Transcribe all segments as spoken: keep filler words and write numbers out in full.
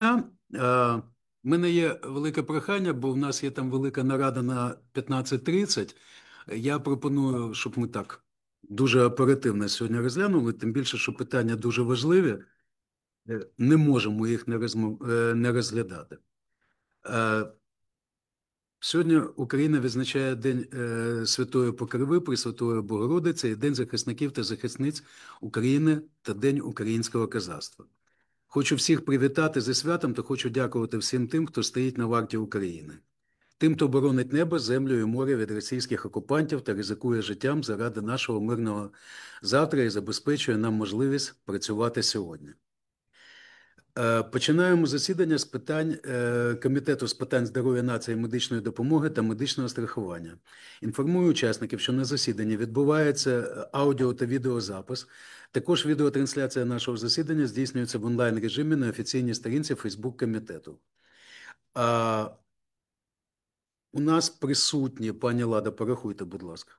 Е, В мене є велике прохання, бо в нас є там велика нарада на п'ятнадцять тридцять. Я пропоную, щоб ми так дуже оперативно сьогодні розглянули, тим більше, що питання дуже важливі. Е, Не можемо їх не, розмов... е, не розглядати. Е, Сьогодні Україна відзначає День е, Святої Покрови Пресвятої Богородиці, і День захисників та захисниць України та День українського козацтва. Хочу всіх привітати зі святом та хочу дякувати всім тим, хто стоїть на варті України. Тим, хто боронить небо, землю і море від російських окупантів та ризикує життям заради нашого мирного завтра і забезпечує нам можливість працювати сьогодні. Е, Починаємо засідання з питань е, Комітету з питань здоров'я нації, медичної допомоги та медичного страхування. Інформую учасників, що на засіданні відбувається аудіо та відеозапис. Також відеотрансляція нашого засідання здійснюється в онлайн-режимі на офіційній сторінці Фейсбук комітету. А, у нас присутні, пані Лада, порахуйте, будь ласка.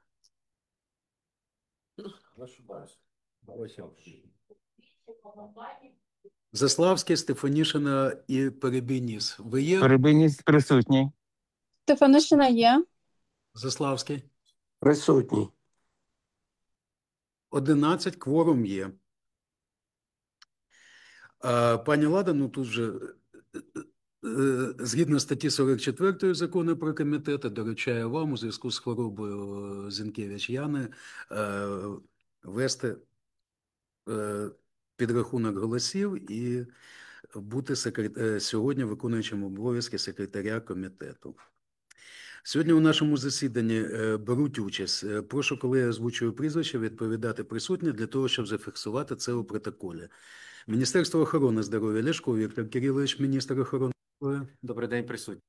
Заславський, Стефанішина і Перебійніс. Ви є? Перебійніс присутній. Стефанишина є. Заславський? Присутній. одинадцять, кворум є. А, пані Лада, ну тут же, згідно статті сорок четвертої закону про комітети, доручаю вам у зв'язку з хворобою Зінкевич Яни вести підрахунок голосів і бути секрет... сьогодні виконуючим обов'язки секретаря комітету. Сьогодні у нашому засіданні беруть участь. Прошу, коли я озвучую прізвище, відповідати присутні для того, щоб зафіксувати це у протоколі. Міністерство охорони здоров'я, Ляшко Віктор Кирилович, міністр охорони здоров'я. Добрий день, присутній.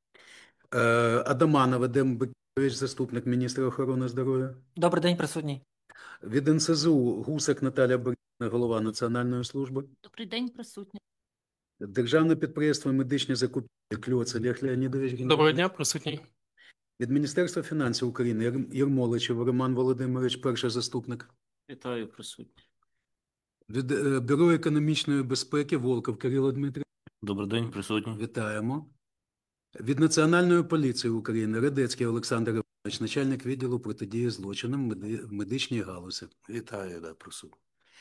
Адаманов Едем Бекірович, заступник міністра охорони здоров'я. Добрий день, присутній. Від ен ес зе у Гусак Наталя Борисівна, голова Національної служби. Добрий день, присутні. Державне підприємство «Медичні закупівлі» Кльоц Олег Леонідович. Доброго дня, присутній. Від Міністерства фінансів України Єрмоличев Роман Володимирович, перший заступник. Вітаю, присутній. Від Бюро економічної безпеки Волков Кирило Дмитрович. Добрий день, присутній. Вітаємо. Від Національної поліції України Радецький Олександр Іванович, начальник відділу протидії злочинам в медичній галузі. Вітаю, да, присутній.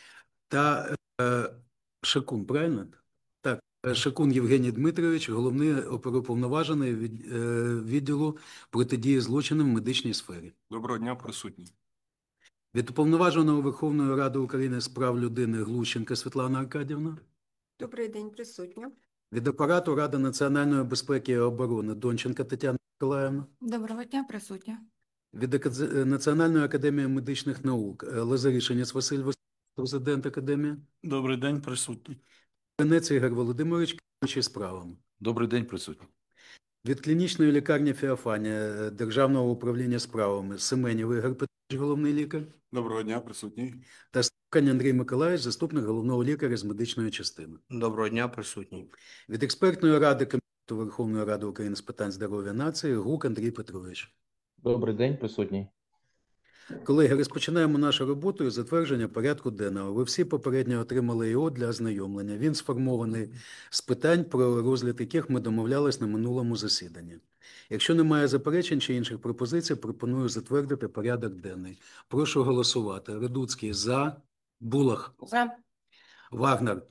Та е, Шакун, правильно? Так, Шакун Євгеній Дмитрович, головний оперуповноважений від, е, відділу протидії злочинам в медичній сфері. Доброго дня, присутній. Від уповноваженого Верховної Ради України з прав людини Глущенка Світлана Аркадівна. Добрий день, присутня. Від апарату Ради національної безпеки і оборони Донченка Тетяна Миколаївна. Доброго дня, присутня. Від Національної академії медичних наук Лазарішинець Василь Васильович, президент академії. Добрий день, присутній. Кінець Ігор Володимирович, керуючий справами. Добрий день, присутній. Від клінічної лікарні Феофанія Державного управління справами Семенів Ігор Петрович, головний лікар. Доброго дня, присутній. Та Стукань Андрій Миколаївич, заступник головного лікаря з медичної частини. Доброго дня, присутній. Від експертної ради Комітету Верховної Ради України з питань здоров'я нації Гук Андрій Петрович. Добрий день, присутній. Колеги, розпочинаємо нашу роботу із затвердження порядку денного. Ви всі попередньо отримали його для ознайомлення. Він сформований з питань, про розгляд яких ми домовлялись на минулому засіданні. Якщо немає заперечень чи інших пропозицій, пропоную затвердити порядок денний. Прошу голосувати. Редуцький – за. Булах. За. Вагнер.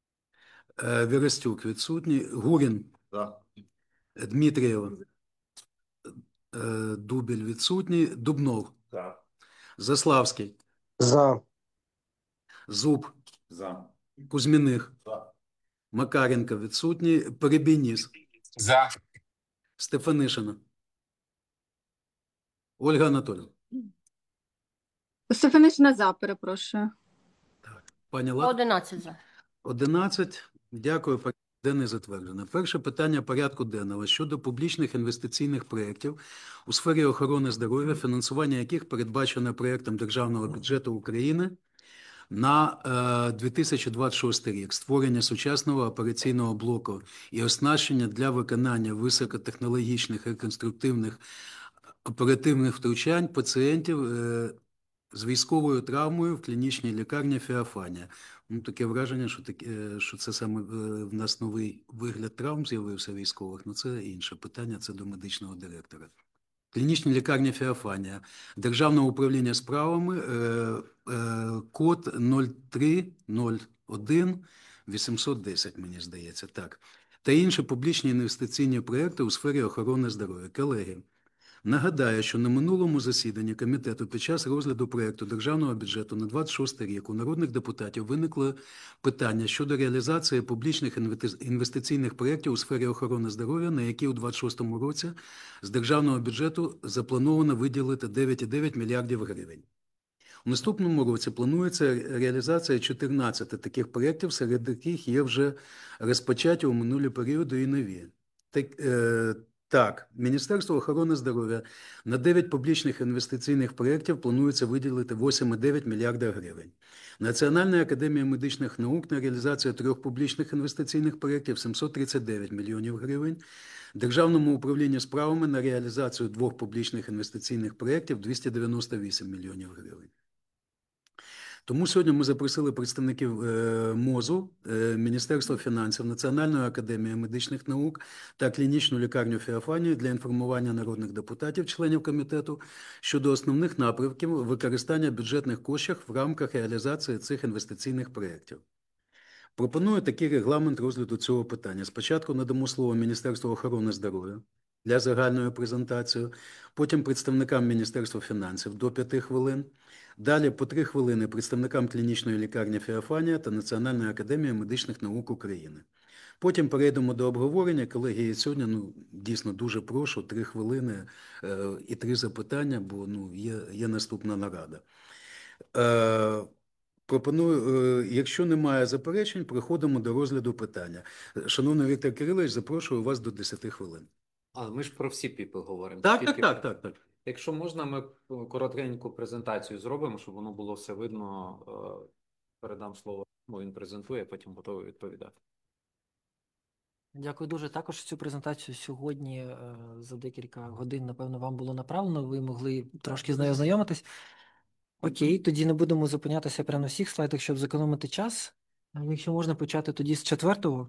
Вірастюк відсутній. Гурін. За. Дмитрієв. Дубіль відсутній. Дубнов. За. Заславський. За. Зуб. За. Кузьміних. За. Макаренко відсутній. Перебійніс. За. Стефанишина. Ольга Анатолійовна. Стефанишина за, перепрошую. Пані Лад. одинадцять за. одинадцять. Дякую. Порядок денний затверджено. Перше питання порядку денного щодо публічних інвестиційних проєктів у сфері охорони здоров'я, фінансування яких передбачено проєктом Державного бюджету України на е, дві тисячі двадцять шостий рік. Створення сучасного операційного блоку і оснащення для виконання високотехнологічних реконструктивних оперативних втручань пацієнтів е, з військовою травмою в клінічній лікарні Феофанія. Ну, таке враження, що, таке, що це саме е, в нас новий вигляд травм з'явився військових, ну це інше питання, це до медичного директора. Клінічні лікарні Феофанія, Державне управління справами, е, е, код нуль три нуль один вісімсот десять, мені здається, так. Та інші публічні інвестиційні проекти у сфері охорони здоров'я. Колеги, нагадаю, що на минулому засіданні комітету під час розгляду проекту державного бюджету на двадцять шостий рік у народних депутатів виникло питання щодо реалізації публічних інвестиційних проєктів у сфері охорони здоров'я, на які у двадцять шостому році з державного бюджету заплановано виділити дев'ять цілих дев'ять мільярдів гривень. У наступному році планується реалізація чотирнадцяти таких проєктів, серед яких є вже розпочаті у минулі періоди і нові. Так, е, так, Міністерство охорони здоров'я на дев'ять публічних інвестиційних проєктів планується виділити вісім цілих дев'ять мільярда гривень. Національна академія медичних наук на реалізацію трьох публічних інвестиційних проєктів сімсот тридцять дев'ять мільйонів гривень. Державному управлінню справами на реалізацію двох публічних інвестиційних проєктів двісті дев'яносто вісім мільйонів гривень. Тому сьогодні ми запросили представників е, МОЗу, е, Міністерства фінансів, Національної академії медичних наук та клінічну лікарню Феофанію для інформування народних депутатів, членів комітету, щодо основних напрямків використання бюджетних коштів в рамках реалізації цих інвестиційних проєктів. Пропоную такий регламент розгляду цього питання. Спочатку надамо слово Міністерству охорони здоров'я для загальної презентації, потім представникам Міністерства фінансів до п'яти хвилин, далі по три хвилини представникам клінічної лікарні Феофанія та Національної академії медичних наук України. Потім перейдемо до обговорення. Колеги, я сьогодні ну, дійсно дуже прошу, три хвилини е, і три запитання, бо ну, є, є наступна нарада. Е, Пропоную, е, якщо немає заперечень, переходимо до розгляду питання. Шановний Віктор Кирилович, запрошую вас до десяти хвилин. А, ми ж про всі піпи говоримо. Так, так, Тільки- так, так, так. Якщо можна, ми коротеньку презентацію зробимо, щоб воно було все видно. Е, Передам слово, бо він презентує, потім готовий відповідати. Дякую дуже. Також цю презентацію сьогодні е, за декілька годин, напевно, вам було направлено. Ви могли трошки з нею ознайомитись. Окей, тоді не будемо зупинятися прямо на всіх слайдах, щоб зекономити час. А Якщо можна почати тоді з четвертого.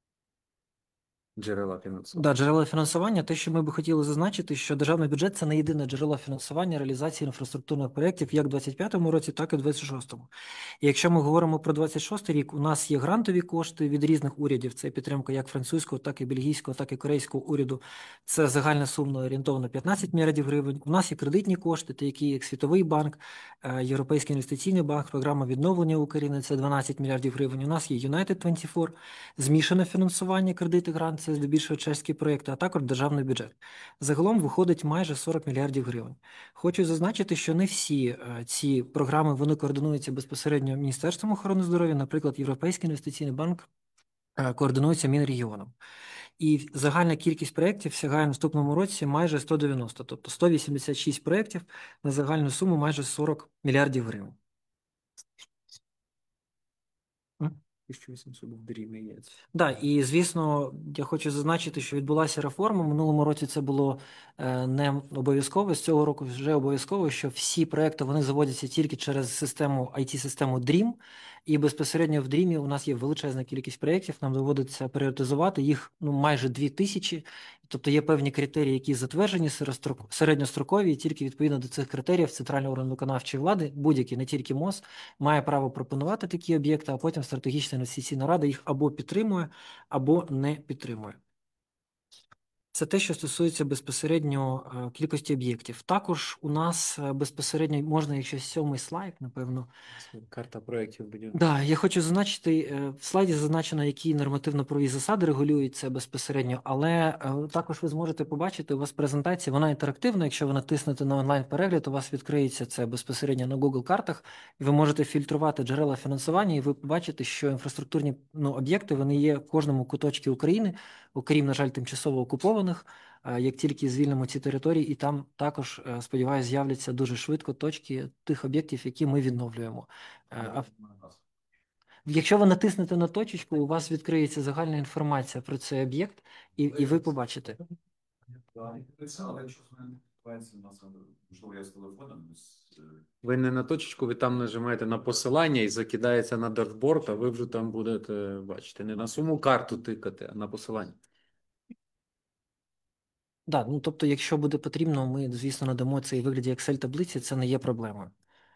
Джерела фінансування. Да, джерела фінансування. Те, що ми би хотіли зазначити, що державний бюджет – це не єдине джерело фінансування реалізації інфраструктурних проєктів як у двадцять п'ятому році, так і у двадцять шостому. І якщо ми говоримо про двадцять шостий рік, у нас є грантові кошти від різних урядів. Це підтримка як французького, так і бельгійського, так і корейського уряду. Це загальна сума орієнтовно п'ятнадцять мільярдів гривень. У нас є кредитні кошти, такі як Світовий банк, е, Європейський інвестиційний банк, програма відновлення України – це дванадцять мільярдів гривень. У нас є Юнайтед двадцять чотири, змішане фінансування, кредити, грант, це здебільшого чеські проєкти, а також державний бюджет. Загалом виходить майже сорок мільярдів гривень. Хочу зазначити, що не всі е, ці програми, вони координуються безпосередньо Міністерством охорони здоров'я, наприклад, Європейський інвестиційний банк е, координується Мінрегіоном. І загальна кількість проєктів сягає в наступному році майже сто дев'яносто, тобто сто вісімдесят шість проєктів на загальну суму майже сорок мільярдів гривень. тисяча вісімсот дорівнює. Да, і звісно, я хочу зазначити, що відбулася реформа. В минулому році це було е, не обов'язково, з цього року вже обов'язково, що всі проекти вони заводяться тільки через систему ай ті-систему дрім. І безпосередньо в дрімі у нас є величезна кількість проєктів, нам доводиться пріоритизувати їх ну, майже дві тисячі. Тобто є певні критерії, які затверджені середстрок- середньострокові, і тільки відповідно до цих критеріїв центральний орган виконавчої влади, будь-який, не тільки МОЗ, має право пропонувати такі об'єкти, а потім стратегічна інвестиційна рада їх або підтримує, або не підтримує. Це те, що стосується безпосередньо е, кількості об'єктів. Також у нас е, безпосередньо можна, якщо сьомий слайд, напевно. Карта проєктів буде. Да, я хочу зазначити, е, в слайді зазначено, які нормативно-правові засади регулюють це безпосередньо, але е, також ви зможете побачити, у вас презентація, вона інтерактивна, якщо ви натиснете на онлайн-перегляд, у вас відкриється це безпосередньо на Google картах, і ви можете фільтрувати джерела фінансування, і ви побачите, що інфраструктурні ну, об'єкти, вони є в кожному куточку України, окрім, на жаль, тимчасово окупованих. Е, Як тільки звільнимо ці території, і там також, е, сподіваюся, з'являться дуже швидко точки тих об'єктів, які ми відновлюємо. Е, а в- Якщо ви натиснете на точечку, у вас відкриється загальна інформація про цей об'єкт, і, і ви побачите. Ви не на точечку, ви там нажимаєте на посилання і закидається на дашборд, а ви вже там будете бачити. Не на саму карту тикати, а на посилання. Да, ну тобто, якщо буде потрібно, ми, звісно, надамо це і в вигляді Excel-таблиці, це не є проблемою.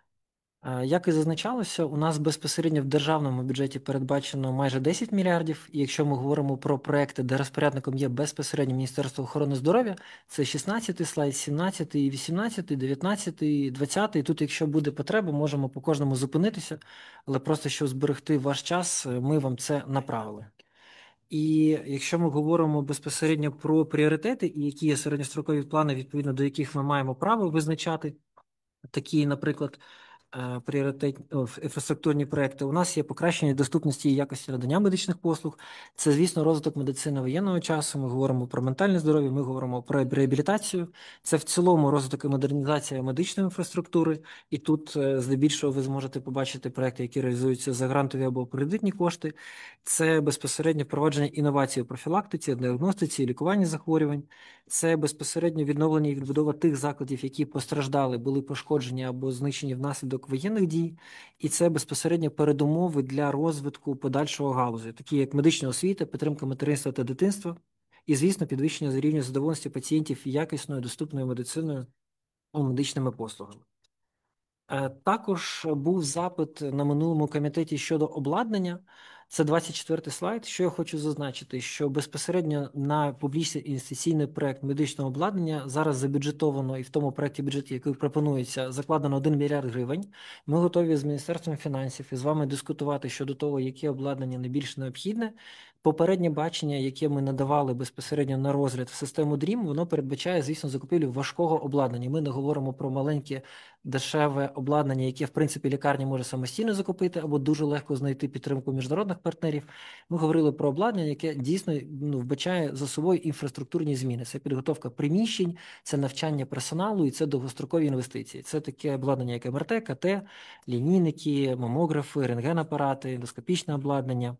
Е, Як і зазначалося, у нас безпосередньо в державному бюджеті передбачено майже десять мільярдів, і якщо ми говоримо про проекти, де розпорядником є безпосередньо Міністерство охорони здоров'я, це шістнадцятий слайд, сімнадцятий, вісімнадцятий, дев'ятнадцятий, двадцятий. Тут, якщо буде потреба, можемо по кожному зупинитися, але просто щоб зберегти ваш час, ми вам це направили. І якщо ми говоримо безпосередньо про пріоритети, і які є середньострокові плани, відповідно до яких ми маємо право визначати, такі, наприклад, е, пріоритетні о, ф- інфраструктурні проекти, у нас є покращення доступності і якості надання медичних послуг. Це, звісно, розвиток медицини воєнного часу. Ми говоримо про ментальне здоров'я, ми говоримо про реабілітацію. Це в цілому розвиток і модернізація медичної інфраструктури. І тут, е, здебільшого, ви зможете побачити проекти, які реалізуються за грантові або кредитні кошти. Це безпосередньо впровадження інновацій у профілактиці, діагностиці і лікуванні захворювань. Це безпосередньо відновлення і відбудова тих закладів, які постраждали, були пошкоджені або знищені внаслідок воєнних дій. І це безпосередньо передумови для розвитку подальшого галузі, такі як медична освіта, підтримка материнства та дитинства, і, звісно, підвищення рівня задоволеності пацієнтів якісною, доступною медициною і медичними послугами. Е, Також був запит на минулому комітеті щодо обладнання. Це двадцять четвертий слайд. Що я хочу зазначити, що безпосередньо на публічний інвестиційний проект медичного обладнання зараз забюджетовано і в тому проекті бюджету, який пропонується, закладено один мільярд гривень. Ми готові з Міністерством фінансів і з вами дискутувати щодо того, яке обладнання найбільш необхідне. Попереднє бачення, яке ми надавали безпосередньо на розгляд в систему дрім, воно передбачає, звісно, закупівлю важкого обладнання. Ми не говоримо про маленьке дешеве обладнання, яке, в принципі, лікарня може самостійно закупити або дуже легко знайти підтримку міжнародних партнерів. Ми говорили про обладнання, яке дійсно ну, вбачає за собою інфраструктурні зміни. Це підготовка приміщень, це навчання персоналу і це довгострокові інвестиції. Це таке обладнання, як ем ер те, ка те, лінійники, мамографи, рентгенапарати, ендоскопічне обладнання.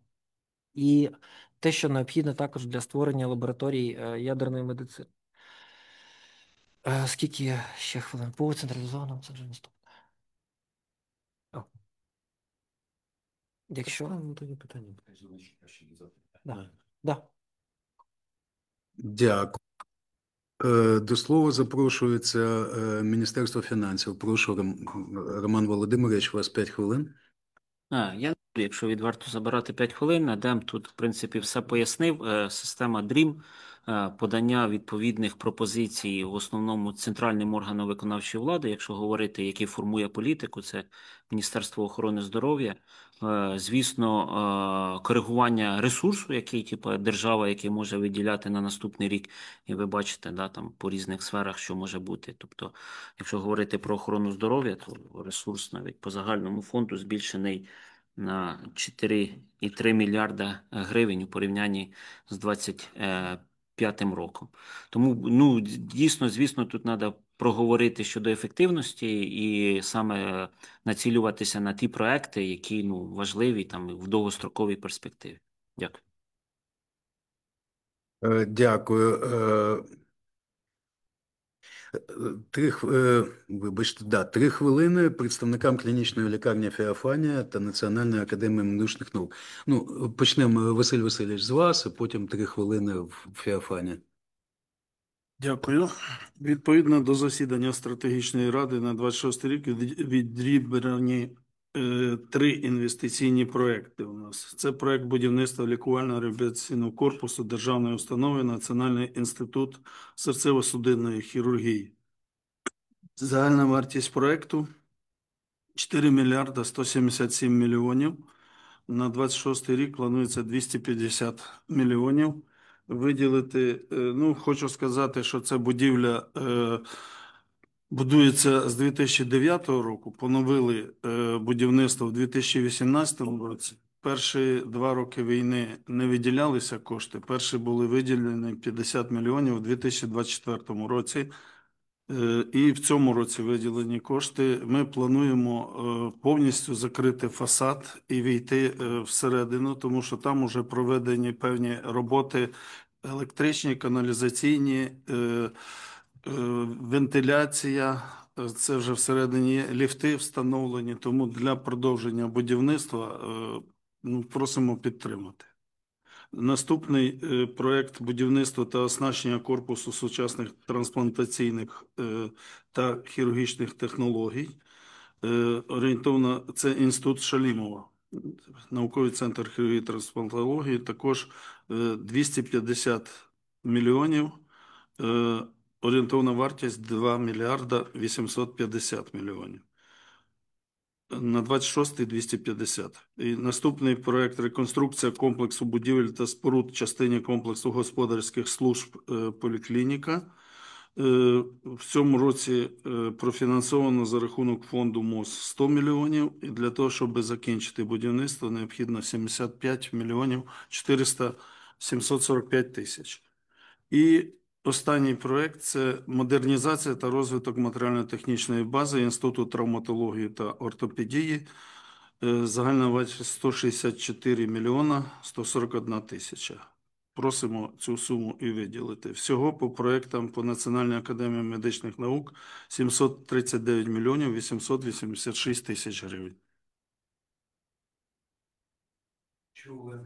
І те, що необхідно також для створення лабораторій е, ядерної медицини. Е, Скільки ще хвилин? По централізованому це вже наступне. О. Якщо... Ну, тоді питання. Да. Да. Дякую. Е, До слова запрошується е, Міністерство фінансів. Прошу, Ром- Роман Володимирович, у вас п'ять хвилин. А, я, якщо відверто забирати п'ять хвилин, Едем тут, в принципі, все пояснив. Е, Система дрім, е, подання відповідних пропозицій в основному центральним органом виконавчої влади, якщо говорити, який формує політику, це Міністерство охорони здоров'я. Е, Звісно, е, коригування ресурсу, який типу, держава, який може виділяти на наступний рік, і ви бачите, да, там по різних сферах, що може бути. Тобто, якщо говорити про охорону здоров'я, то ресурс навіть по загальному фонду збільшений на чотири цілих три мільярда гривень у порівнянні з двадцять п'ятим роком. Тому, ну, дійсно, звісно, тут треба проговорити щодо ефективності і саме націлюватися на ті проекти, які, ну, важливі там в довгостроковій перспективі. Дякую. Е, Дякую. Е, е, Три, хв- е, вибачте, да, три хвилини представникам клінічної лікарні Феофанія та Національної академії медичних наук. Ну, почнемо, Василь Васильович, з вас, а потім три хвилини в Феофанія. Дякую. Відповідно до засідання стратегічної ради на двадцять шостий рік від- відібрані е, три інвестиційні проекти у нас. Це проект будівництва лікувально-реабілітаційного корпусу Державної установи Національний інститут серцево-судинної хірургії. Загальна вартість проекту чотири мільярда сто сімдесят сім мільйонів. На двадцять шостий рік планується двісті п'ятдесят мільйонів виділити. Е, Ну, хочу сказати, що ця будівля е, будується з дві тисячі дев'ятого року. Поновили е, будівництво в дві тисячі вісімнадцятому році. Перші два роки війни не виділялися кошти. Перші були виділені п'ятдесят мільйонів у дві тисячі двадцять четвертому році. Е, І в цьому році виділені кошти. Ми плануємо е, повністю закрити фасад і війти е, всередину, тому що там вже проведені певні роботи електричні, каналізаційні, е, Е, Вентиляція, е, це вже всередині є, ліфти встановлені, тому для продовження будівництва е, ну, просимо підтримати. Наступний е, проект будівництва та оснащення корпусу сучасних трансплантаційних е, та хірургічних технологій. Е, Орієнтовно це інститут Шалімова, науковий центр хірургії та трансплантології, також е, двісті п'ятдесят мільйонів. Е, Орієнтовна вартість два мільярда вісімсот п'ятдесят мільйонів. На двадцять шостий двісті п'ятдесят. І наступний проект реконструкція комплексу будівель та споруд в частині комплексу господарських служб е, поліклініка. Е, В цьому році е, профінансовано за рахунок фонду МОЗ сто мільйонів. І для того, щоб закінчити будівництво, необхідно сімдесят п'ять мільйонів чотириста сімсот сорок п'ять тисяч. І останній проект – це модернізація та розвиток матеріально-технічної бази Інституту травматології та ортопедії. Е, Загальна вартість сто шістдесят чотири мільйона сто сорок одна тисяча. Просимо цю суму і виділити. Всього по проектам по Національній академії медичних наук сімсот тридцять дев'ять мільйонів вісімсот вісімдесят шість тисяч гривень. Чули.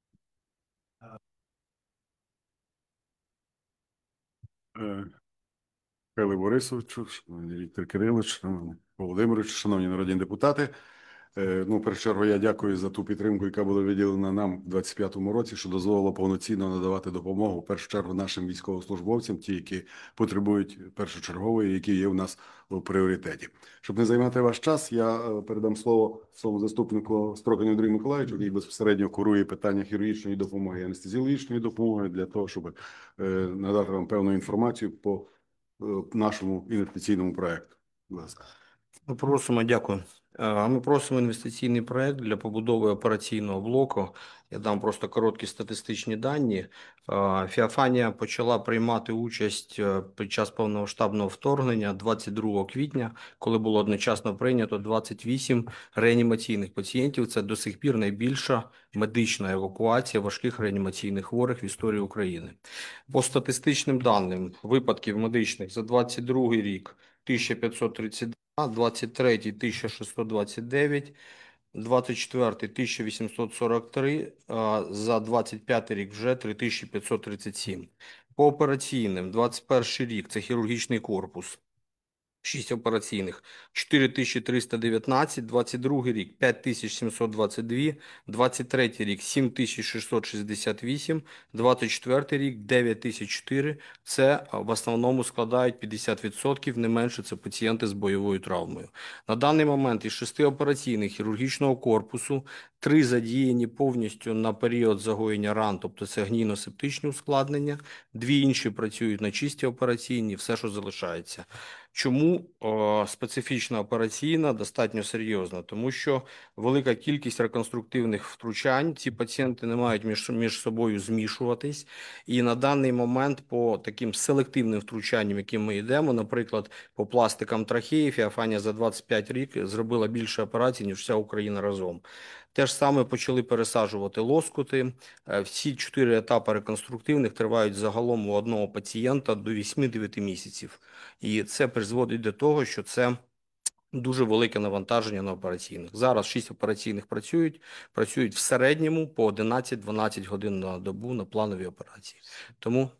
Михайло Борисовичу, шановний Віктор Кирилович, шановний Володимирович, шановні народні депутати. Е, Ну, в першу чергу, я дякую за ту підтримку, яка була виділена нам в двадцять п'ятому році, що дозволило повноцінно надавати допомогу, в першу чергу, нашим військовослужбовцям, ті, які потребують першочергової, які є у нас у пріоритеті. Щоб не займати ваш час, я е, передам слово своєму заступнику Строканю Андрію Миколаївичу, який безпосередньо курує питання хірургічної допомоги і анестезіологічної допомоги, для того, щоб е, надати вам певну інформацію по е, нашому інвестиційному проекту. Будь ласка. Ми просимо, дякую. Е, Ми просимо інвестиційний проект для побудови операційного блоку. Я дам просто короткі статистичні дані. Е, Феофанія почала приймати участь е, під час повномасштабного вторгнення двадцять другого квітня, коли було одночасно прийнято двадцять вісім реанімаційних пацієнтів. Це до сих пір найбільша медична евакуація важких реанімаційних хворих в історії України. По статистичним даним випадків медичних за двадцять другий рік тисяча п'ятсот тридцять два, двадцять третій тисяча шістсот двадцять дев'ять, двадцять четвертий тисяча вісімсот сорок три, а за двадцять п'ятий рік вже три тисячі п'ятсот тридцять сім. По операційним двадцять перший рік це хірургічний корпус. шість операційних, чотири тисячі триста дев'ятнадцять, двадцять другий рік п'ять тисяч сімсот двадцять два, двадцять третій рік сім тисяч шістсот шістдесят вісім, двадцять четвертий рік дев'ять тисяч чотири. Це в основному складають п'ятдесят відсотків, не менше це пацієнти з бойовою травмою. На даний момент із шести операційних хірургічного корпусу три задіяні повністю на період загоєння ран, тобто це гнійно-септичні ускладнення, дві інші працюють на чисті операційні, все, що залишається. Чому о, специфічна операційна достатньо серйозна? Тому що велика кількість реконструктивних втручань, ці пацієнти не мають між, між собою змішуватись. І на даний момент по таким селективним втручанням, яким ми йдемо, наприклад, по пластикам трахеї, Феофанія за двадцять п'ять років зробила більше операцій, ніж вся Україна разом. Те ж саме почали пересаджувати лоскути. Всі чотири етапи реконструктивних тривають загалом у одного пацієнта до вісьми-дев'яти місяців. І це призводить до того, що це дуже велике навантаження на операційних. Зараз шість операційних працюють, працюють в середньому по одинадцять-дванадцять годин на добу на планові операції. Тому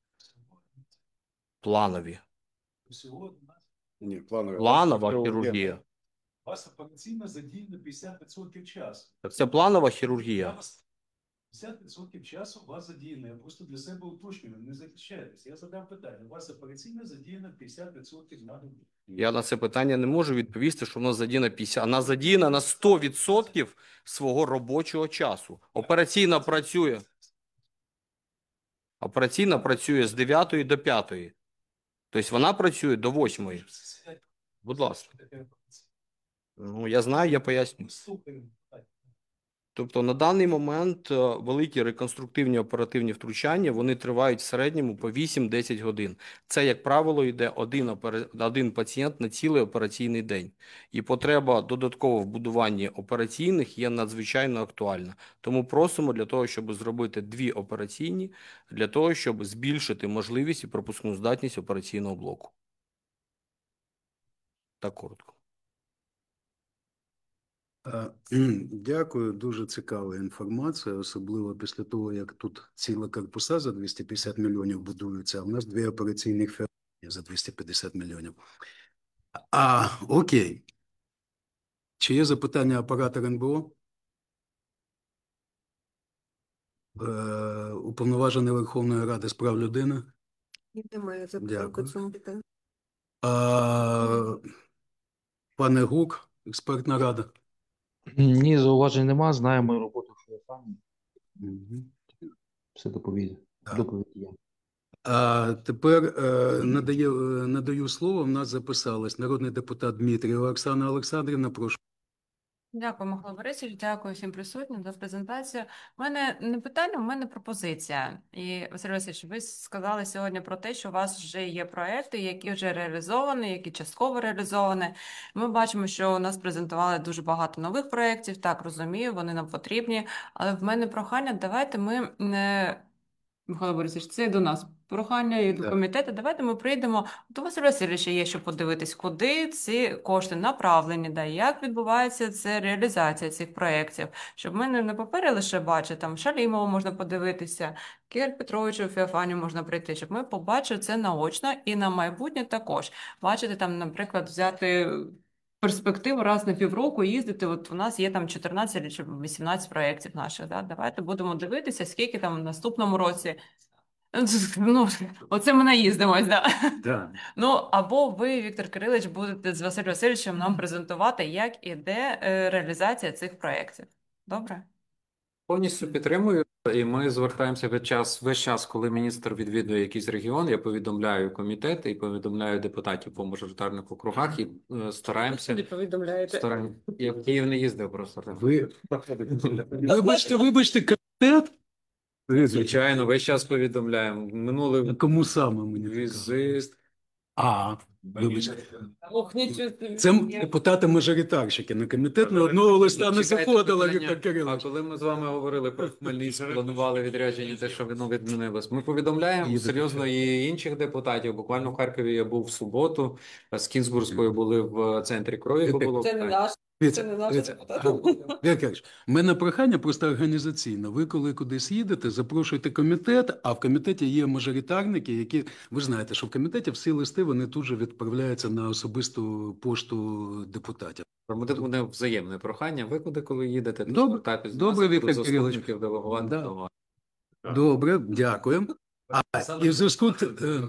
планові. Ні, планова. Планова хірургія. У вас операційно задіяно п'ятдесят відсотків часу. Так це планова хірургія. п'ятдесят відсотків часу у вас задіяно. Я просто для себе уточнюю, не захищайтесь. Я задав питання. У вас операційно задіяно п'ятдесят відсотків на добу. Я на це питання не можу відповісти, що в нас задіяна п'ятдесят, вона задіяна на сто відсотків свого робочого часу. Операційна працює. Операційна працює з дев'ятої до п'ятої. Тобто вона працює до восьмої. Будь ласка. Ну, я знаю, я поясню. Тобто на даний момент е, великі реконструктивні оперативні втручання, вони тривають в середньому по вісім-десять годин. Це, як правило, йде один, опера- один пацієнт на цілий операційний день. І потреба додатково в будуванні операційних є надзвичайно актуальна. Тому просимо для того, щоб зробити дві операційні, для того, щоб збільшити можливість і пропускну здатність операційного блоку. Так коротко. Е, Дякую, дуже цікава інформація, особливо після того, як тут ціла корпуса за двісті п'ятдесят мільйонів будуються, а в нас дві операційних ферми за двісті п'ятдесят мільйонів. А, окей. Чи є запитання оператора ен бе о? Е, Уповноважений Верховної Ради з прав людини? Немає запитань по Дякую. цьому питанню. А, пане Гук, експертна рада. Ні, зауважень нема, знаємо мою роботу, що я сам Мгм. все доповідь. Так. Доповідь є. А тепер е, надаю, е, надаю слово. В нас записалась народний депутат Дмитрієва Оксана Олександрівна. Прошу. Дякую, Михайло Борисович, дякую всім присутнім за презентацію. У мене не питання, у мене пропозиція. І, Василь Васильович, ви сказали сьогодні про те, що у вас вже є проекти, які вже реалізовані, які частково реалізовані. Ми бачимо, що у нас презентували дуже багато нових проєктів, так, розумію, вони нам потрібні, але в мене прохання, давайте ми не... Михайло Борисович, це до нас прохання і до Так. комітету. Давайте ми прийдемо. До Василя Васильовича є, що подивитись, куди ці кошти направлені, да, як відбувається це реалізація цих проєктів. Щоб ми не на папері лише бачили, там Шалімова можна подивитися, Кириль Петровичу, Феофанію можна прийти, щоб ми побачили це наочно і на майбутнє також. Бачити там, наприклад, взяти перспективу раз на півроку їздити. От у нас є там чотирнадцять чи вісімнадцять проєктів наших. Да? Давайте будемо дивитися, скільки там в наступному році. Ну, оце ми наїздимось, да. Да. Ну, або ви, Віктор Кирилович, будете з Василем Васильовичем нам презентувати, як іде е, реалізація цих проєктів. Добре? Повністю підтримую, і ми звертаємося весь час, весь час, коли міністр відвідує якийсь регіон, я повідомляю комітети і повідомляю депутатів по мажоритарних округах і е, стараємося. повідомляєте. Стараємося. Я в Київ не їздив просто. Ви... Вибачте, вибачте, комітет? Звичайно, весь час повідомляємо. Минулий Кому саме мені цікаво? візит. А, вибачте. Ох, нічого собі. Це депутати-мажоритарщики на комітет на одного листа не Чекайте заходила, питання. Віктор А Кирилович. коли ми з вами говорили про Хмельницьк, планували відрядження, те, що воно відмінилось. Ми повідомляємо серйозно і інших депутатів. Буквально в Харкові я був в суботу, з Кінзбурзькою були в центрі крові. бо було Це не питання. наш. Дивіться, Це не наше дивіться. Віктор Кирилович, в мене прохання просто організаційно. Ви коли кудись їдете, запрошуйте комітет, а в комітеті є мажоритарники, які, ви ж знаєте, що в комітеті всі листи, вони тут же відправляються на особисту пошту депутатів. Буде буде взаємне прохання. Ви куди коли їдете, то Добре. звертайтесь до Добре, нас, Віктор до Кирилович. заступників делегувати Да. до вас. Добре, дякую. А і в зв'язку, е,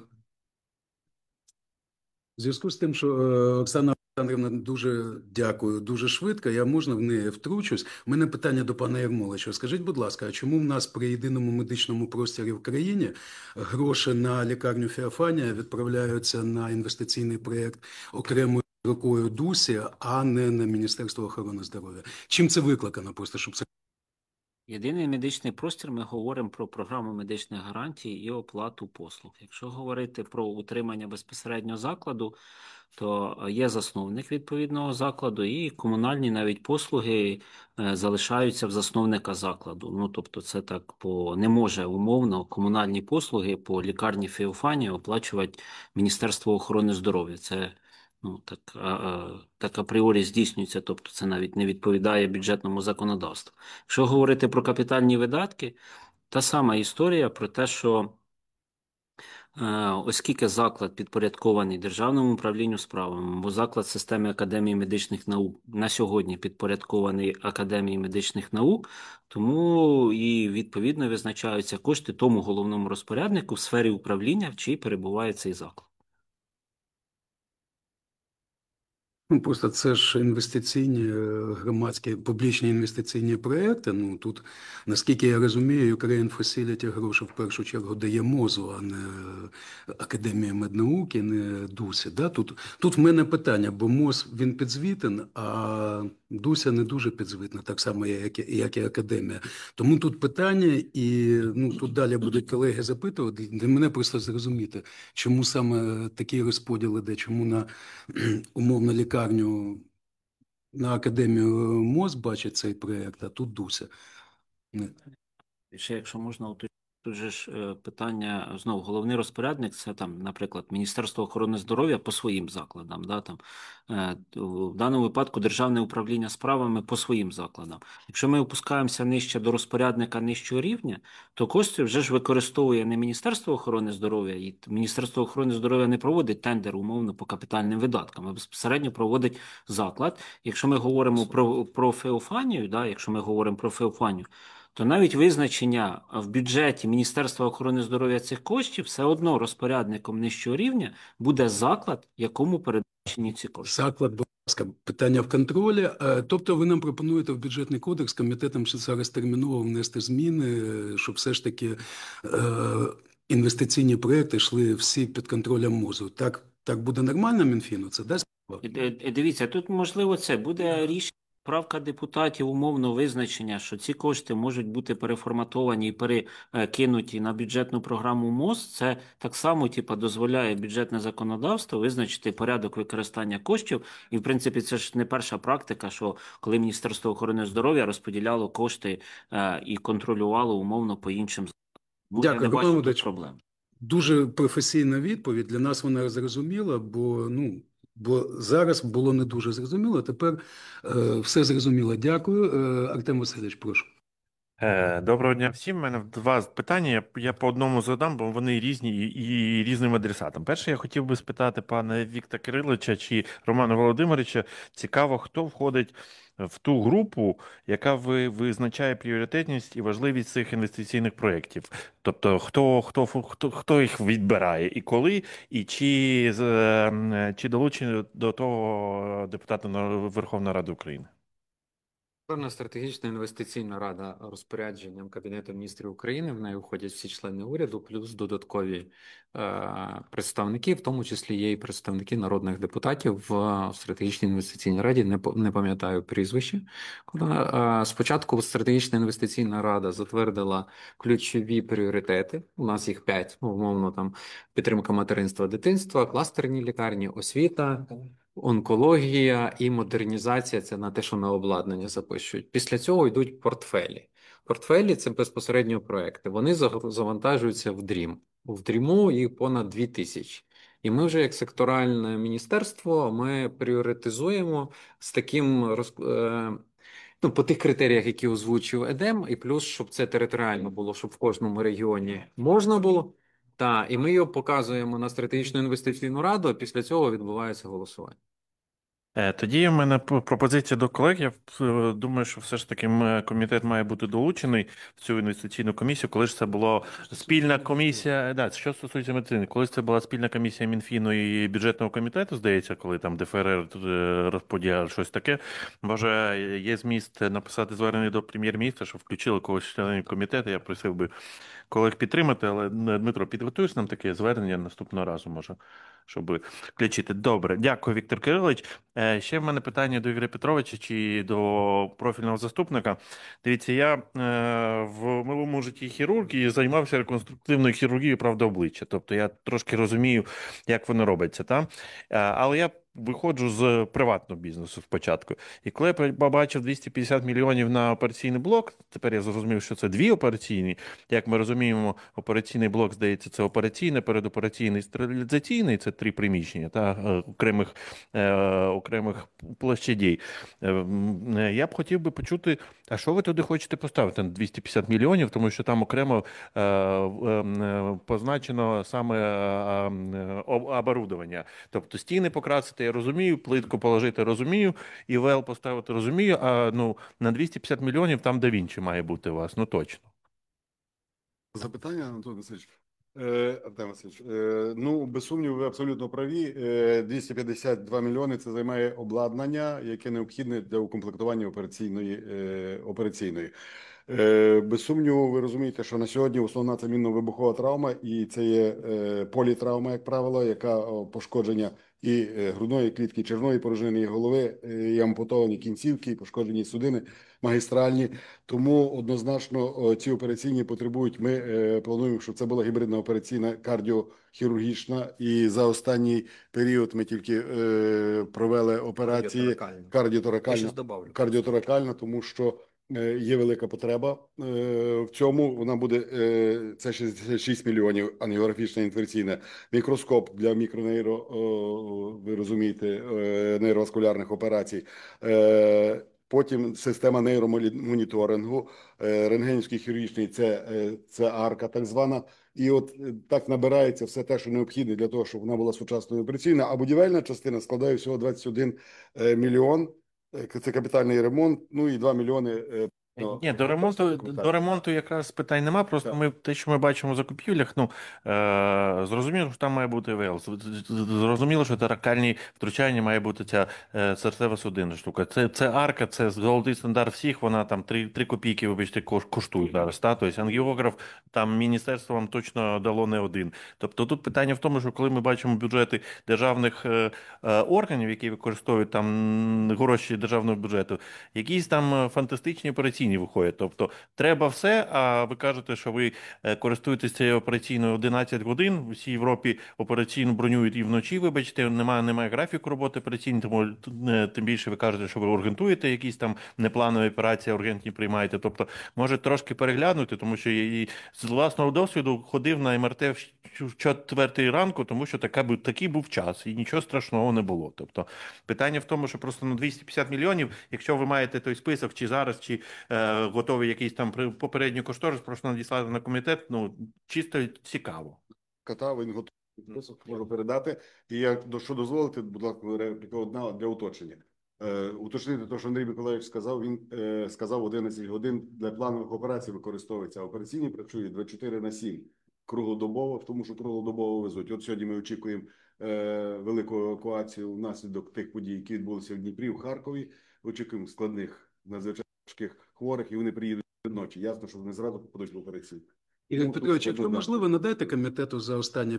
в зв'язку з тим, що е, Оксана Олександрівна дуже дякую, дуже швидко, я можна в неї втручусь. У мене питання до пана Ярмолича. Скажіть, будь ласка, а чому в нас при єдиному медичному просторі в країні гроші на лікарню Феофанія відправляються на інвестиційний проєкт окремою рукою ДУСі, а не на Міністерство охорони здоров'я? Чим це викликано? Просто щоб це Єдиний медичний простір, ми говоримо про програму медичних гарантій і оплату послуг. Якщо говорити про утримання безпосередньо закладу, то є засновник відповідного закладу і комунальні навіть послуги е, залишаються в засновника закладу. Ну, тобто це так по не може умовно комунальні послуги по лікарні Феофанії оплачувати Міністерство охорони здоров'я. Це ну, так, а, а, так апріорі здійснюється, тобто це навіть не відповідає бюджетному законодавству. Якщо говорити про капітальні видатки, та сама історія про те, що е, оскільки заклад підпорядкований Державному управлінню справами, бо заклад системи Академії медичних наук на сьогодні підпорядкований Академії медичних наук, тому і відповідно визначаються кошти тому головному розпоряднику в сфері управління, в чиїй перебуває цей заклад. Ну, просто це ж інвестиційні, е, громадські, публічні інвестиційні проекти. Ну, тут, наскільки я розумію, Ukraine Facility гроші в першу чергу дає МОЗу, а не Академія меднауки, не ДУСі. Да? Тут, тут в мене питання, бо МОЗ, він підзвітен, а ДУСя не дуже підзвітна, так само, як і, як і Академія. Тому тут питання, і ну, тут далі будуть колеги запитувати, для мене просто зрозуміти, чому саме такий розподіл іде, чому на умовно лікарню, на Академію МОЗ бачить цей проєкт, а тут ДУСя. Не. Ще, якщо можна, уточнити, тут же ж е, питання, знову, головний розпорядник, це там, наприклад, Міністерство охорони здоров'я по своїм закладам, да, там, е, в даному випадку Державне управління справами по своїм закладам. Якщо ми опускаємося нижче до розпорядника нижчого рівня, то кошти вже ж використовує не Міністерство охорони здоров'я, і Міністерство охорони здоров'я не проводить тендер умовно по капітальним видаткам, а безпосередньо проводить заклад. Якщо ми говоримо про, про Феофанію, да, якщо ми говоримо про Феофанію, то навіть визначення в бюджеті Міністерства охорони здоров'я цих коштів все одно розпорядником нижчого рівня буде заклад, якому передбачені ці кошти. Заклад, будь ласка, питання в контролі. Е, Тобто ви нам пропонуєте в бюджетний кодекс комітетом ще зараз терміново внести зміни, е, щоб все ж таки е, інвестиційні проекти йшли всі під контролем МОЗу. Так, так буде нормально Мінфіну? Це дасть право? І, е, Дивіться, тут можливо це буде рішення. Правка депутатів умовно визначення, що ці кошти можуть бути переформатовані і перекинуті на бюджетну програму МОЗ, це так само типу, дозволяє бюджетне законодавство визначити порядок використання коштів. І, в принципі, це ж не перша практика, що коли Міністерство охорони здоров'я розподіляло кошти е, і контролювало умовно по іншим закладам. Я Дякую, не бачу Роман тут Володимирович. проблем. Дуже професійна відповідь. Для нас вона зрозуміла, бо, ну, бо зараз було не дуже зрозуміло. Тепер е, все зрозуміло. Дякую. Е, Артем Васильович, прошу. Е, Доброго дня всім. У мене два питання. Я, я по одному задам, бо вони різні і, і різним адресатам. Перше, я хотів би спитати пана Віктора Кириловича чи Романа Володимировича. Цікаво, хто входить в ту групу, яка ви, визначає пріоритетність і важливість цих інвестиційних проєктів. Тобто, хто, хто, хто, хто їх відбирає і коли, і чи, з- чи долучені до того депутата на Верховної Ради України? Певна стратегічна інвестиційна рада розпорядженням Кабінету міністрів України, в неї входять всі члени уряду, плюс додаткові е, представники, в тому числі є і представники народних депутатів в стратегічній інвестиційній раді, не, по- не пам'ятаю прізвище. Коли, е, спочатку стратегічна інвестиційна рада затвердила ключові пріоритети, у нас їх п'ять, ну, умовно там підтримка материнства, дитинства, кластерні лікарні, освіта, онкологія і модернізація – це на те, що на обладнання запишуть. Після цього йдуть портфелі. Портфелі – це безпосередньо проекти. Вони загру- завантажуються в дрім. В дріму їх понад дві тисячі. І ми вже як секторальне міністерство, ми пріоритизуємо з таким роз- е, ну, по тих критеріях, які озвучив ЕДЕМ, і плюс, щоб це територіально було, щоб в кожному регіоні можна було. Так, і ми його показуємо на стратегічну інвестиційну раду, а після цього відбувається голосування. Е, Тоді в мене п- пропозиція до колег. Я е, думаю, що все ж таки м, комітет має бути долучений в цю інвестиційну комісію. Коли ж це була спільна комісія, да, що стосується медицини, коли це була спільна комісія Мінфіну і бюджетного комітету, здається, коли там ДФРР е, розподіляв щось таке, може є зміст написати звернення до прем'єр-міністра, щоб включили когось з членів комітету. Я просив би колег підтримати, але е, Дмитро, підготуєш нам таке звернення наступного разу, може, щоб включити. Добре, дякую, Віктор Кирилович. Е, Ще в мене питання до Ігоря Петровича чи до профільного заступника. Дивіться, я е, в минулому житті хірург і займався реконструктивною хірургією, правда, обличчя. Тобто я трошки розумію, як воно робиться. Та? Е, але я виходжу з приватного бізнесу спочатку. І коли я побачив двісті п'ятдесят мільйонів на операційний блок, тепер я зрозумів, що це дві операційні. Як ми розуміємо, операційний блок, здається, це операційний, передопераційний, стерилізаційний, це три приміщення та е, окремих, е, окремих площадей. Е, м, е, Я б хотів би почути, а що ви туди хочете поставити на двісті п'ятдесят мільйонів, тому що там окремо е, е, позначено саме е, е, об- оборудовання. Тобто стіни покрасити, я розумію, плитку положити, розумію, і ВЛ поставити, розумію, а ну, на двісті п'ятдесят мільйонів там Да Вінчі має бути у вас, ну точно. Запитання, Антон Васильович. Е, Артем Васильович, е, ну, без сумніву, ви абсолютно праві. Е, двісті п'ятдесят два мільйони – це займає обладнання, яке необхідне для укомплектування операційної. е, операційної. Е, Без сумніву, ви розумієте, що на сьогодні основна це мінно-вибухова травма, і це є е, політравма, як правило, яка о, пошкодження і е, грудної клітки, червної порожнини, і голови, е, і ампутовані кінцівки, і пошкоджені судини магістральні. Тому однозначно о, ці операційні потребують. Ми е, плануємо, щоб це була гібридна операційна кардіохірургічна. І за останній період ми тільки е, провели операції Кардіоторакальна. Я кардіоторакальна, щас добавлю. кардіоторакальна, тому що е, є велика потреба е, в цьому. Вона буде е, це шістдесят шість мільйонів ангіографічна інферційна, мікроскоп для мікронейро, о, ви розумієте, е, нейроваскулярних операцій. Е, Потім система нейромоніторингу, е, рентгенівський хірургічний, це, е, це арка так звана. І от е, так набирається все те, що необхідне для того, щоб вона була сучасною операційною. А будівельна частина складає всього двадцять один е, мільйон. Е, Це капітальний ремонт, ну і два мільйони. е, ну, Ні, до ремонту, так. до ремонту якраз питань нема. Просто Так. ми те, що ми бачимо в закупівлях, ну е, зрозуміло, що там має бути ВЛ. З- з- Зрозуміло, що таракальні втручання має бути ця е, серцево-судинна штука. Це, це арка, це золотий стандарт всіх. Вона там три, три копійки, вибачте, кош- коштує зараз. Та? Тобто ангіограф там міністерство вам точно дало не один. Тобто тут питання в тому, що коли ми бачимо бюджети державних е, е, органів, які використовують там м, гроші державного бюджету, якісь там е, фантастичні операційні виходять. Тобто треба все, а ви кажете, що ви е, користуєтесь цією операційною одинадцять годин. В усій Європі операційну бронюють і вночі, вибачте, немає, немає графіку роботи операційної, тому е, тим більше ви кажете, що ви ургентуєте якісь там непланові операції, а ургентні приймаєте. Тобто, може трошки переглянути, тому що я і з власного досвіду ходив на ем ер те в щ- в четвертій ранку, тому що така, бу- такий був час, і нічого страшного не було. Тобто, питання в тому, що просто на двісті п'ятдесят мільйонів, якщо ви маєте той список, чи зараз, чи е, готовий якийсь там при- попередній кошторис, просто надіслати на комітет, ну, чисто цікаво. Кота, він готовий список, можу передати. І я, до- що дозволите, будь ласка, репліка одна для уточнення. Е, уточнити те, що Андрій Миколаївич сказав, він е, сказав одинадцять годин для планових операцій використовується. А операційні працюють двадцять чотири на сім круглодобово, тому що круглодобово везуть. От сьогодні ми очікуємо е, велику евакуацію внаслідок тих подій, які відбулися в Дніпрі, в Харкові. Очікуємо складних, надзвичайно важких хворих, і вони приїдуть ночі. Ясно, що вони зразу попадуть в операцію. Ігор Ну, Петрович, тут якщо однозначно. можливо, надайте комітету за останні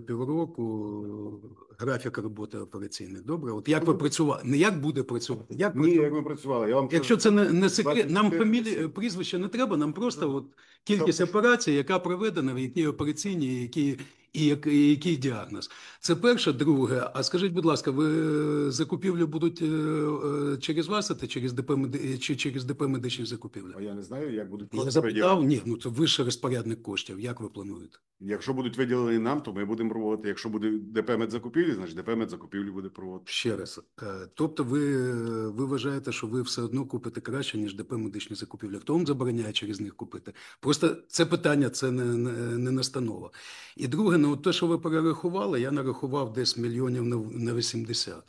півроку графік роботи операційний. Добре? От як ви працювали? Не як буде працювати, як Ні, працювати? як ми працювали. Я вам Якщо це не, не секрет, нам двадцять чотири фамілії, прізвище не треба, нам просто от кількість Тобто- операцій, яка проведена, в якій операційній, які, і, як- і який діагноз. Це перше. Друге, а скажіть, будь ласка, ви е, закупівлі будуть е, е, через вас, це через ДП, Меди- чи через ДП медичних закупівлі? А я не знаю, як будуть Я кошти запитав, виділені. ні, ну це вищий розпорядник коштів, як ви плануєте? Якщо будуть виділені нам, то ми будемо проводити. Якщо буде ДП медзакупівлі, значить ДП медзакупівлі буде проводити. Ще раз. Е, Тобто ви, ви вважаєте, що ви все одно купите краще, ніж ДП медичні закупівлі. Хто вам забороняє через них купити? Просто це питання, це не, не, не настанова. І друге, ну те, що ви перерахували, я нарахував десь мільйонів на, на вісімдесят.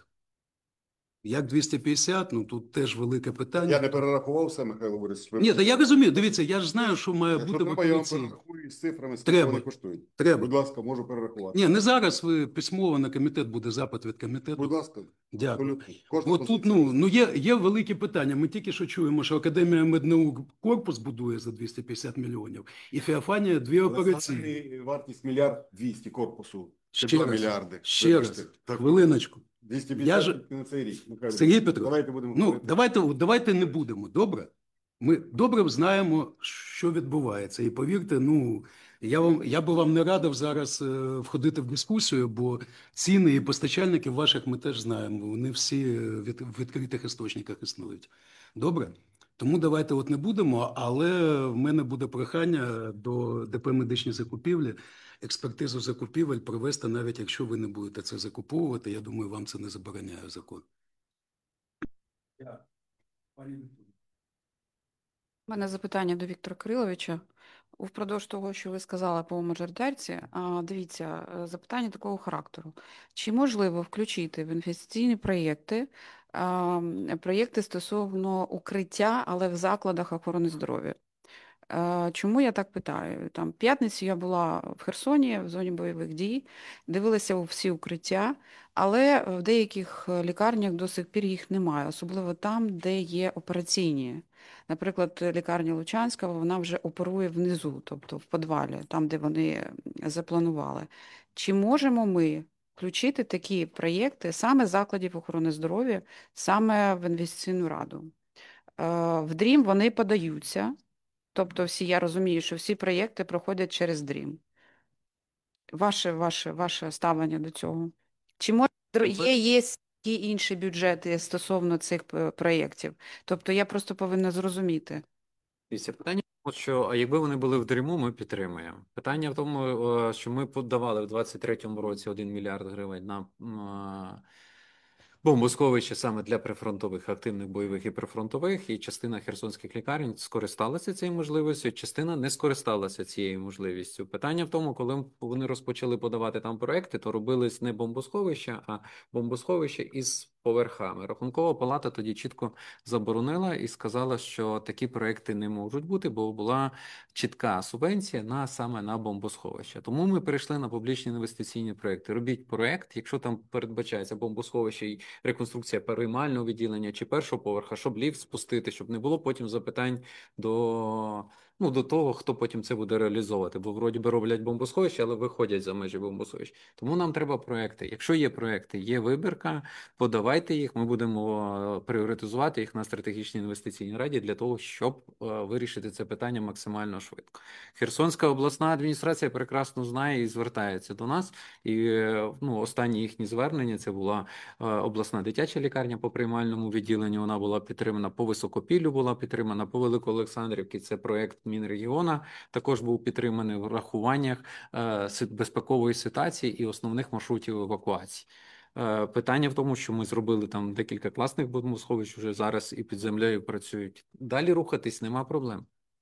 Як двісті п'ятдесят, ну тут теж велике питання. Я не перерахував все, Михайло Борисович. Ні, та я розумію, дивіться, я ж знаю, що має Якщо бути в треба, я вам операційній. перерахую з цифрами, скільки Треба. вони коштують. Треба. Будь ласка, можу перерахувати. Ні, не зараз, ви письмово на комітет, буде запит від комітету. Будь ласка, Дякую. абсолютно. Кожна От тут позиція. ну, ну є, є великі питання. Ми тільки що чуємо, що Академія меднаук корпус будує за двісті п'ятдесят мільйонів, і Феофанія дві операційні. Загальна вартість мільярд двісті корпусу. Це Ще два раз, мільярди. ще Вибачте. раз, Так, хвилиночку. двісті Я п'ятдесят ж- на цей рік. Михайло Сергій Борисович, Петрович, давайте будемо Ну, говорити. давайте, давайте не будемо, добре? Ми добре знаємо, що відбувається. І повірте, ну, я, вам, я би вам не радив зараз е, входити в дискусію, бо ціни і постачальників ваших ми теж знаємо. Вони всі е, від, в відкритих істочниках існують. Добре? Тому давайте от не будемо, але в мене буде прохання до ДП медичні закупівлі, експертизу закупівель провести, навіть якщо ви не будете це закуповувати. Я думаю, вам це не забороняє закон. У мене запитання до Віктора Кириловича. Впродовж того, що ви сказали по мажоритарці, а, дивіться, е, запитання такого характеру. Чи можливо включити в інвестиційні проєкти а, м, проєкти стосовно укриття, але в закладах охорони здоров'я? Е, Чому я так питаю? Там в п'ятницю я була в Херсоні в зоні бойових дій, дивилася у всі укриття, але в деяких е, лікарнях до сих пір їх немає, особливо там, де є операційні. Наприклад, лікарня Лучанська, вона вже оперує внизу, тобто в підвалі, там, де вони запланували. Чи можемо ми включити такі проєкти саме закладів охорони здоров'я, саме в інвестиційну раду? Е, В дрім вони подаються. Тобто всі, я розумію, що всі проєкти проходять через дрім. Ваше, ваше, ваше ставлення до цього? Чи може др- є, є які інші бюджети стосовно цих п- проєктів? Тобто я просто повинна зрозуміти. Дивіться, питання в тому, що а якби вони були в дріму, ми підтримуємо. Питання в тому, е, що ми подавали в двадцять третьому році один мільярд гривень на м, е, бомбосховище саме для прифронтових, активних бойових і прифронтових, і частина херсонських лікарень скористалася цією можливістю, частина не скористалася цією можливістю. Питання в тому, коли вони розпочали подавати там проекти, то робились не бомбосховища, а бомбосховище із поверхами. Рахункова палата тоді чітко заборонила і сказала, що такі проекти не можуть бути, бо була чітка субвенція на саме на бомбосховище. Тому ми перейшли на публічні інвестиційні проекти. Робіть проект, якщо там передбачається бомбосховище і реконструкція переймального відділення чи першого поверха, щоб ліфт спустити, щоб не було потім запитань до, ну, до того, хто потім це буде реалізовувати. Бо вроді би роблять бомбосховище, але виходять за межі бомбосховищ. Тому нам треба проекти. Якщо є проекти, є вибірка, подавайте їх, ми будемо пріоритизувати їх на стратегічній інвестиційній раді для того, щоб е, вирішити це питання максимально швидко. Херсонська обласна адміністрація прекрасно знає і звертається до нас. І е, ну, останні їхні звернення це була е, обласна дитяча лікарня по приймальному відділенню. Вона була підтримана по Високопіллю, була підтримана по Великоолександрівці. Це проект Мінрегіона. Також був підтриманий в врахуваннях е, си- безпекової ситуації і основних маршрутів евакуації. Е, Питання в тому, що ми зробили там декілька класних бомбосховищ вже зараз і під землею працюють. Далі рухатись нема проблем.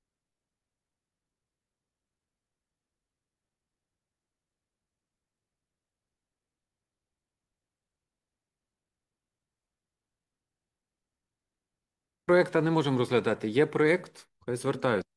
Проекта не можемо розглядати. Є проект, хай звертаються.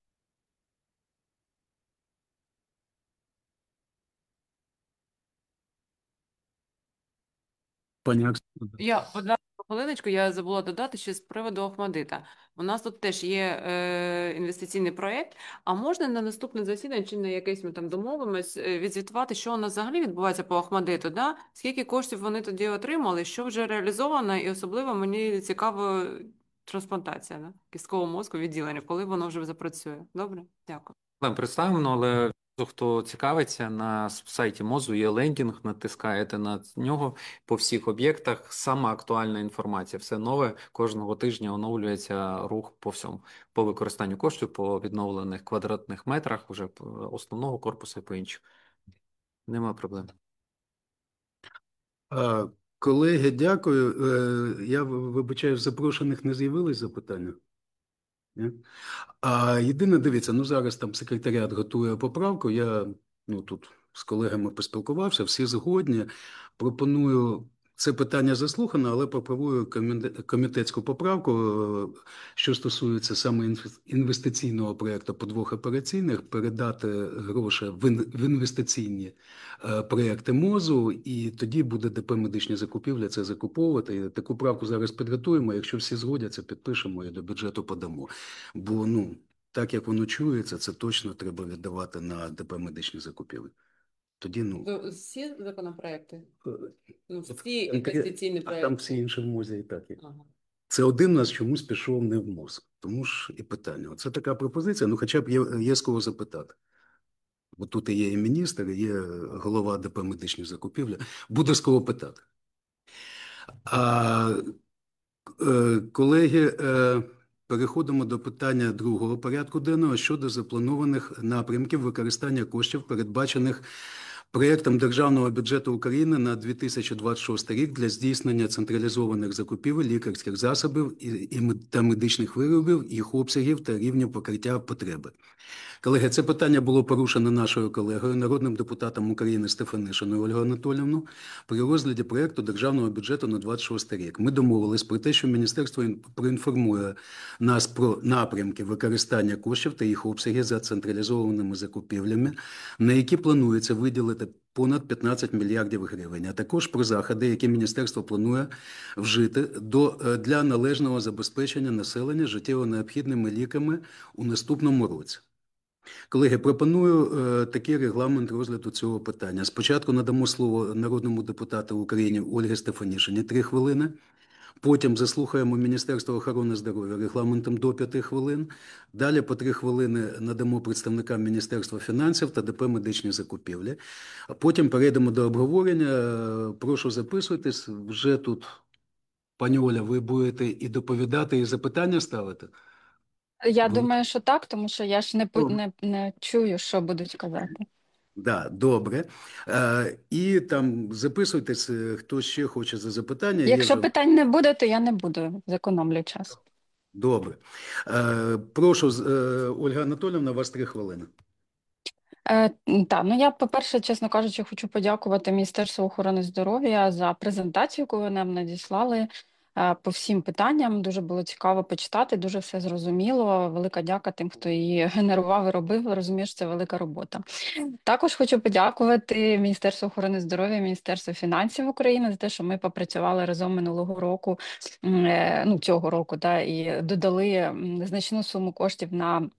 Пані Оксано. Я одна хвилиночку, я забула додати ще з приводу Охмадита. У нас тут теж є е, інвестиційний проєкт, а можна на наступне засідання чи на якесь ми там домовимось е, відзвітувати, що у нас взагалі відбувається по Охмадиту, да? Скільки коштів вони тоді отримали, що вже реалізовано, і особливо мені цікаво трансплантація, да? Кісткового мозку відділення, коли воно вже запрацює. Добре? Дякую. Нам представлено, але хто цікавиться, на сайті МОЗу є лендінг, натискаєте на нього по всіх об'єктах. Сама актуальна інформація, все нове, кожного тижня оновлюється рух по всьому, по використанню коштів, по відновлених квадратних метрах, вже по основного корпусу і по інших. Нема проблем. А, колеги, дякую. Е, Я в- вибачаю, в запрошених не з'явились запитання. Ні? А єдине, дивіться, ну зараз там секретаріат готує поправку. Я ну тут з колегами поспілкувався, всі згодні. Пропоную це питання заслухано, але пропоную комін- комітетську поправку, е, що стосується саме інф- інвестиційного проєкту по двох операційних, передати гроші в ін- в інвестиційні е, проєкти МОЗу, і тоді буде ДП медичні закупівлі це закуповувати. І таку правку зараз підготуємо. Якщо всі згодяться, підпишемо і до бюджету подамо. Бо ну так як воно чується, це точно треба віддавати на ДП медичні закупівлі. Тоді ну Всі законопроекти? е, Ну, всі інвестиційні а там всі інші в МОЗі і так є. Ага. Це один у нас чомусь пішов не в МОЗ. Тому ж і питання. Це така пропозиція, ну хоча б є, є з кого запитати. Бо тут і є і міністр, і є голова ДП медичні закупівлі. Буде з кого питати. А, е, колеги, е, переходимо до питання другого порядку денного щодо запланованих напрямків використання коштів, передбачених проєктом Державного бюджету України на дві тисячі двадцять шостий рік для здійснення централізованих закупівель лікарських засобів і, і мед- та медичних виробів, їх обсягів та рівнів покриття потреби. Колеги, це питання було порушено нашою колегою, народним депутатом України Стефанишиною Ольгою Анатоліївною при розгляді проєкту Державного бюджету на двадцять шостий рік. Ми домовились про те, що Міністерство ін- проінформує нас про напрямки використання коштів та їх обсяги за централізованими закупівлями, на які планується виділити понад п'ятнадцять мільярдів гривень, а також про заходи, які міністерство планує вжити до, е, для належного забезпечення населення життєво необхідними ліками у наступному році. Колеги, пропоную е, такий регламент розгляду цього питання. Спочатку надамо слово народному депутату України Ольгі Стефанішиній – три хвилини. Потім заслухаємо Міністерство охорони здоров'я регламентом до п'яти хвилин. Далі по три хвилини надамо представникам Міністерства фінансів та ДП «Медичні закупівлі». А потім перейдемо до обговорення. Е, Прошу записуйтесь. Вже тут, пані Оля, ви будете і доповідати, і запитання ставити? Я Бу- думаю, що так, тому що я ж не, по- Добре. не, не чую, що будуть казати. Да, добре. Е, і там записуйтесь, е, хто ще хоче за запитання. Є Якщо вже... питань не буде, то я не буду, зекономлю час. Добре. Е, прошу, з- е, Ольга Анатоліївна, у вас три хвилини. Е, та, ну я, по-перше, чесно кажучи, хочу подякувати Міністерству охорони здоров'я за презентацію, яку вони нам надіслали е, по всім питанням. Дуже було цікаво почитати, дуже все зрозуміло. Велика дяка тим, хто її генерував і робив. Розумієш, це велика робота. Також хочу подякувати Міністерству охорони здоров'я, Міністерству фінансів України за те, що ми попрацювали разом минулого року, м, е, ну цього року, та, і додали м, значну суму коштів на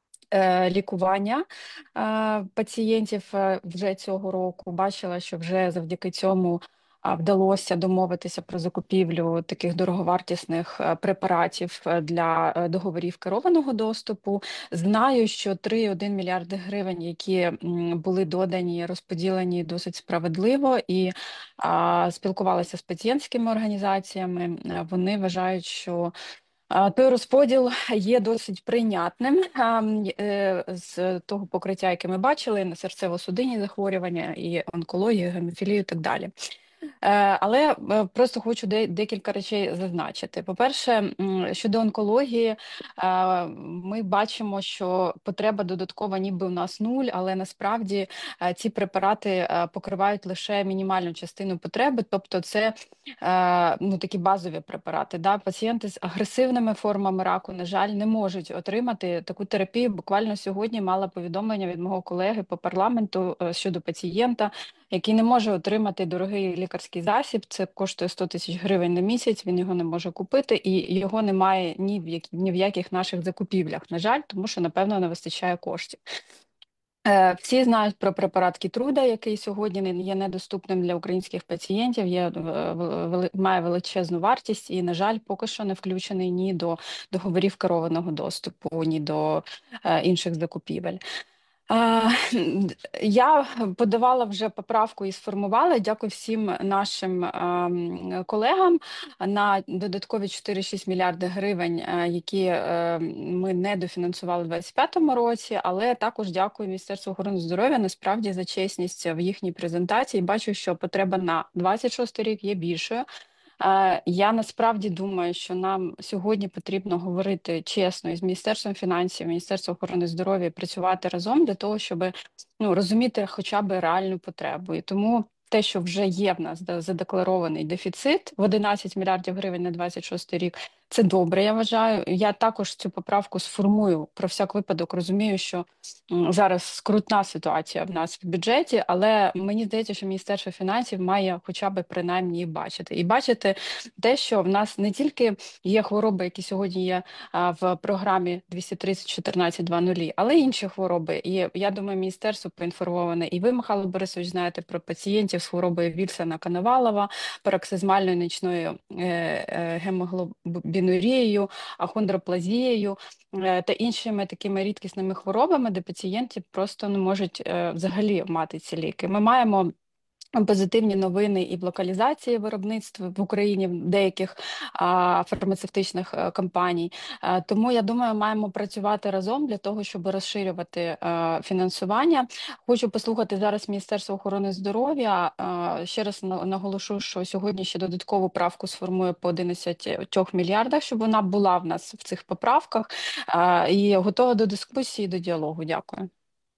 е, лікування е, пацієнтів е, вже цього року. Бачила, що вже завдяки цьому а, вдалося домовитися про закупівлю таких дороговартісних е, препаратів е, для е, договорів керованого доступу. Знаю, що три цілих один мільярди гривень, які м, були додані, розподілені досить справедливо, і а, спілкувалися з пацієнтськими організаціями. Е, Вони вважають, що а, той розподіл є досить прийнятним а, м, е, з того покриття, яке ми бачили, на серцево-судинні захворювання, і онкологію, гемофілію і так далі. Е, Але е, просто хочу де- декілька речей зазначити. По-перше, м, щодо онкології, е, ми бачимо, що потреба додаткова ніби у нас нуль, але насправді е, ці препарати е, покривають лише мінімальну частину потреби, тобто це е, ну, такі базові препарати. Да? Пацієнти з агресивними формами раку, на жаль, не можуть отримати таку терапію. Буквально сьогодні мала повідомлення від мого колеги по парламенту е, щодо пацієнта, який не може отримати дорогий лікарський засіб. Це коштує сто тисяч гривень на місяць, він його не може купити, і його немає ні в які, ні в яких наших закупівлях, на жаль, тому що, напевно, не вистачає коштів. Е, Всі знають про препарат Кітруда, який сьогодні не- є недоступним для українських пацієнтів, є, е, вели- вели- має величезну вартість і, на жаль, поки що не включений ні до договорів керованого доступу, ні до е, інших закупівель. Е, Я подавала вже поправку і сформувала. Дякую всім нашим ем, колегам на додаткові чотири цілих шість мільярди гривень, е, які е, ми не дофінансували у двадцять п'ятому році, але також дякую Міністерству охорони здоров'я насправді за чесність в їхній презентації. Бачу, що потреба на двадцять шостий рік є більшою. Е, Я насправді думаю, що нам сьогодні потрібно говорити чесно із Міністерством фінансів, Міністерством охорони здоров'я і працювати разом для того, щоб ну, розуміти хоча б реальну потребу. І тому те, що вже є в нас да, задекларований дефіцит в одинадцять мільярдів гривень на двадцять шостий рік, це добре, я вважаю. Я також цю поправку сформую про всяк випадок. Розумію, що м, зараз скрутна ситуація в нас в бюджеті, але мені здається, що Міністерство фінансів має хоча б принаймні її бачити. І бачити те, що в нас не тільки є хвороби, які сьогодні є а, в програмі двісті тридцять чотирнадцять двадцять, але й інші хвороби. І я думаю, міністерство поінформоване. І ви, Михайло Борисович, знаєте про пацієнтів з хворобою Вільсона-Коновалова, пароксизмальною нічною е, е, гемоглобінурією, ахондроплазією е, та іншими такими рідкісними хворобами, де пацієнти просто не можуть е, взагалі мати ці ліки. Ми маємо позитивні новини і в локалізації виробництва в Україні в деяких а, фармацевтичних е, компаній. Е, Тому я думаю, маємо працювати разом для того, щоб розширювати е, фінансування. Хочу послухати зараз Міністерство охорони здоров'я. Е, Ще раз на- наголошу, що сьогодні ще додаткову правку сформує по одинадцяти мільярдах, щоб вона була в нас в цих поправках. Е, І готова до дискусії, до діалогу. Дякую.